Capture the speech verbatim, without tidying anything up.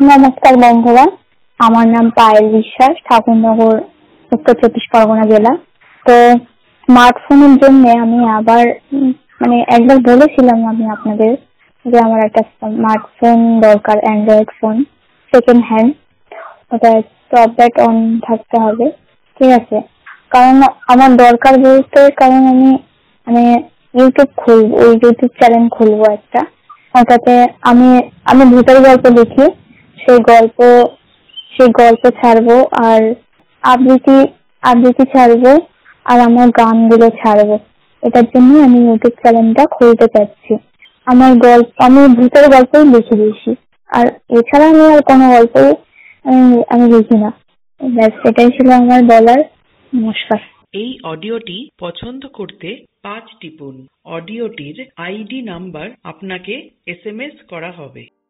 নমস্কার বন্ধুরা, আমার নাম পায়েল বিশ্বাস, ঠাকুরনগর, উত্তর চব্বিশ পরগনা জেলা। তো স্মার্টফোনের জন্য আমি আবার মানে একবার বলেছিলাম আমি আপনাদের যে আমার একটা স্মার্টফোন দরকার, অ্যান্ড্রয়েড ফোন, সেকেন্ড হ্যান্ড। ওটা টপ ব্যাট অন থাকতে হবে, ঠিক আছে? কারণ আমার দরকার বলতে, কারণ আমি মানে ইউটিউব খুলবো, ওই ইউটিউব চ্যানেল খুলবো একটা। ওটাতে আমি আমি ভূতের গল্প লিখি, সেই গল্প সেই গল্প ছাড়বো, আর আবৃত্তি আবৃত্তি ছাড়বো, আর আমার গানগুলো ছাড়বো। এটার জন্য আমি ইউটিউব চ্যানেলটা খুলতে চাচ্ছি। আমার গল্প আমি ভূতের গল্পই লিখি বেশি, আর এছাড়া আমি আর কোনো গল্পই আমি- আমি লিখি না। ব্যাস, এটাই ছিল আমার বলার। নমস্কার। এই অডিওটি পছন্দ করতে পাঁচ টিপুন। অডিওটির আইডি নাম্বার আপনাকে এস এম এস করা হবে।